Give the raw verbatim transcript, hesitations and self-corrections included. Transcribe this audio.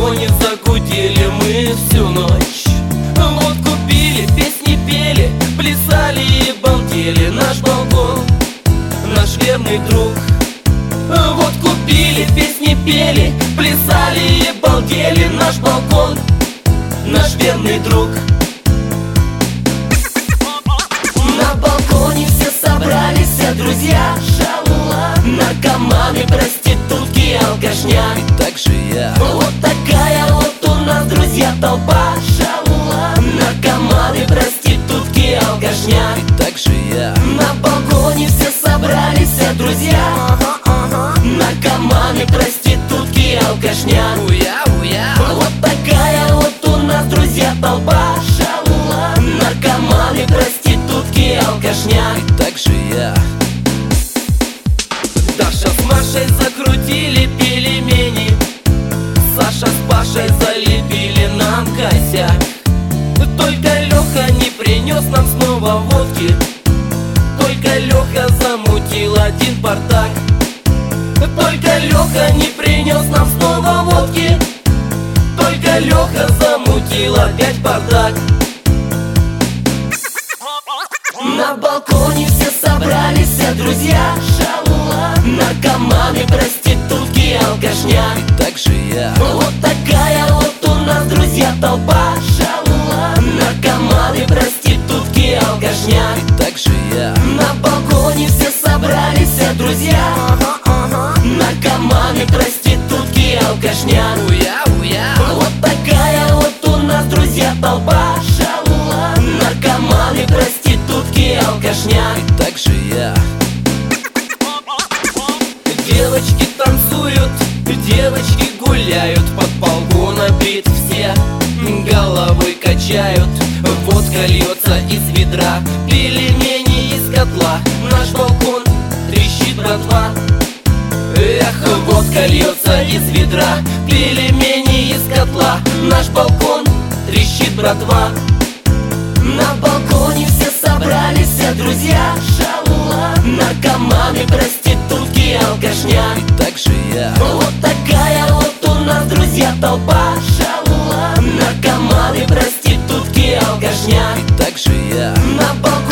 балконе загудели мы всю ночь. Вот купили, песни пели, плясали и балдели. Наш балкон, наш верный друг. Вот купили, песни пели, плясали и балдели. Наш балкон, наш верный друг. На балконе все собрались, все друзья, шалула, наркоманы, проститутки, алкашня. И так же я. Вот такая вот у нас, друзья, толпа, шалула, наркоманы, проститутки, алкашня. И так же я. На балконе все собрались, все друзья, наркоманы, проститутки, алкашня. Уя, уя. Вот такая вот у нас, друзья, толпа, шалула, наркоманы, проститутки, алкашня. И так же я. Даша с Машей закрутили пельмени, Саша с Пашей залепили нам косяк. Только Леха не принес нам снова водки, только Леха замутил один бардак. Только Леха не принес нам снова водки, только Леха замутил опять бардак. На балконе все собрались, все друзья, шалула, наркоманы, проститутки, алкашня. И так же я. Вот такая вот у нас, друзья, толпа, шалула, наркоманы, проститутки, алкашня. И так же я. На балконе все собрались, все друзья, наркоманы, проститутки, алкашня. Уя, уя. Вот такая вот у нас, друзья, толпа, шалула, наркоманы, проститутки, алкашня. И так же я. Девочки танцуют, девочки гуляют, под полгу набит все, головы качают. Водка льется из ведра, пельмени из котла. Наш балкон трещит, братва. Эх, водка льется из ведра, пельмени из котла. Наш балкон трещит, братва. На балконе все собрались, все друзья, шалула, наркоманы, проститутки, алкашня. И так же я. Вот такая вот у нас, друзья, толпа, шалула, наркоманы, проститутки, алкашня. И так же я. На балконе